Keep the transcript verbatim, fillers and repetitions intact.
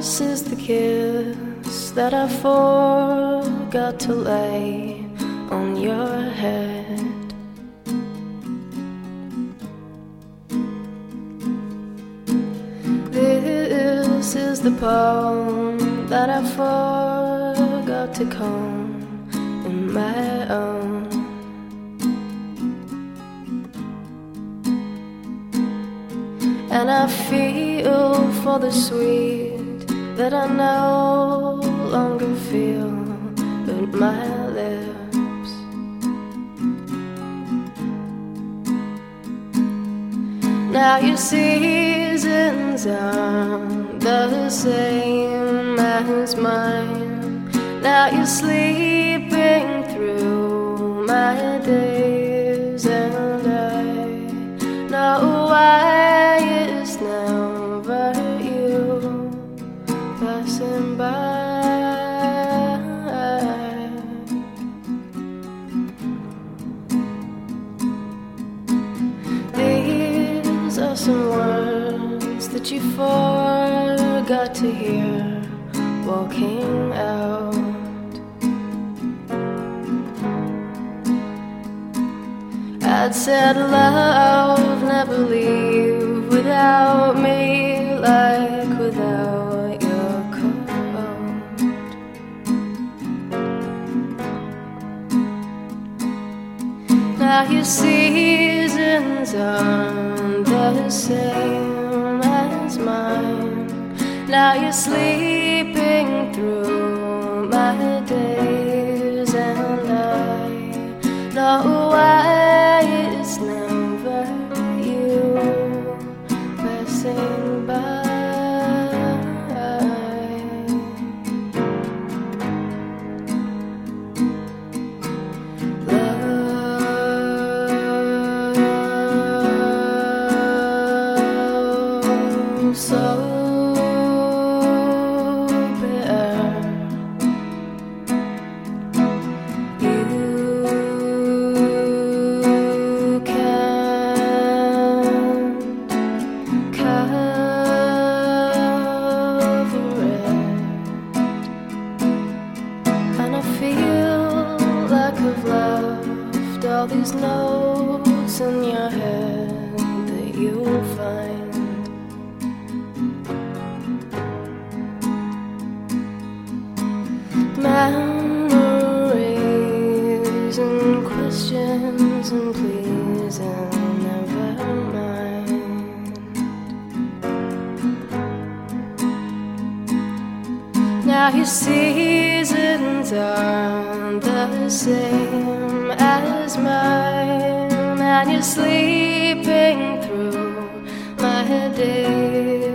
This is the kiss that I forgot to lay on your head. This is the poem that I forgot to comb in my own. And I feel for the sweet that I no longer feel at my lips. Now your seasons aren't the same as mine. Now you're sleeping through my days, and I know why it's never you passing by. These are some words that you forgot to hear walking out. I'd said love never leave without me, like without your coat. Now your seasons aren't the same as mine. Now you're sleeping through my days, and I know why it's never you passing by. Love so all these notes in your head that you'll find. Memories and questions and please and never mind. Now your seasons aren't the same as mine, and you're sleeping through my days.